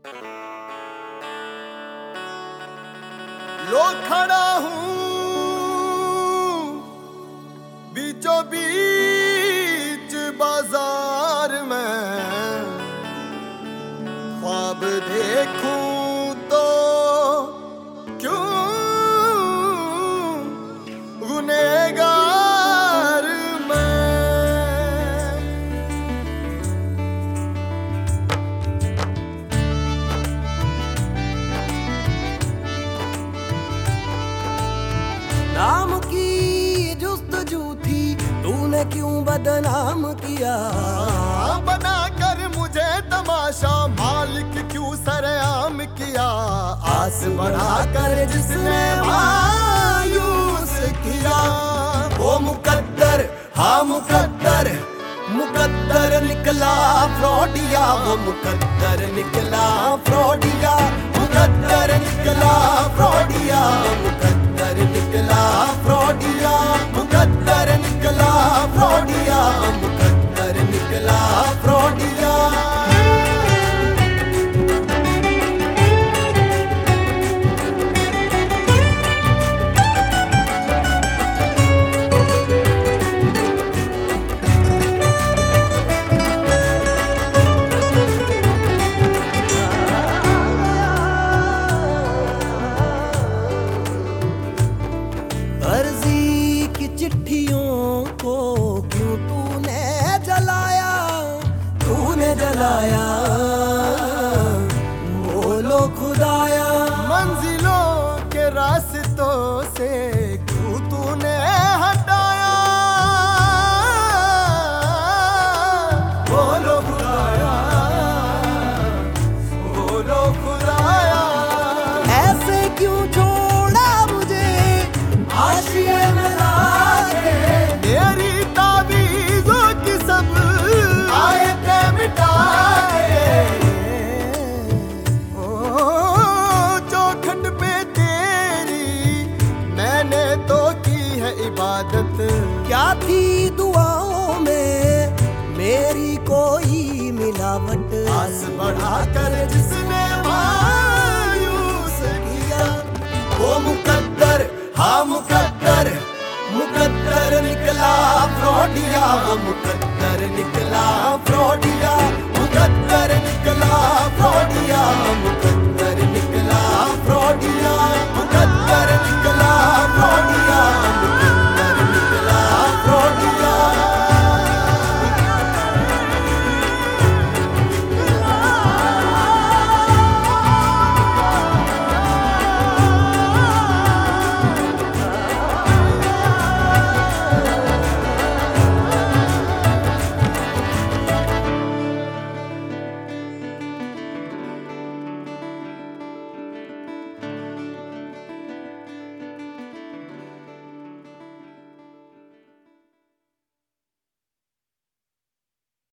लो खड़ा हूँ बीचों बीच बाजार में, ख्वाब देखूं तो क्यों गुनहगार मैं। नाम की जुस्तजू थी, तूने क्यों बदनाम किया? बना कर मुझे तमाशा, मालिक क्यों सरेआम किया? आस बढ़ा कर जिसने मायूस किया। वो मुकद्दर, हाँ मुकद्दर, मुकद्दर निकला फ्रॉडिया। वो मुकद्दर निकला फ्रॉडिया, मुकद्दर निकला फ्रॉडिया, मुकद्दर निकला फ्रॉडिया, मुकद्दर निकला फ्रॉडिया, मुकद्दर निकला फ्रॉडिया। अर्जी की चिट्ठियों को क्यों तूने जलाया? तूने जलाया, बोलो खुदाया। मंजिलों के रास्तों से क्यों तूने हटाया? बोलो खुदाया, बोलो खुदाया। ऐसे क्यों छोड़ा मुझे हाशिए में लाके? मेरी ताबीज़ों की सब आयतें मिटा के, चौखट पे तेरी मैंने तो की है इबादत। क्या थी दुआओं में मेरी कोई मिलावट? आस बढ़ा कर जिसने मायूस किया। वो मुकद्दर, हाँ मुकद्दर, मुकद्दर निकला फ्रॉडिया। वो मुकद्दर निकला फ्रॉडिया।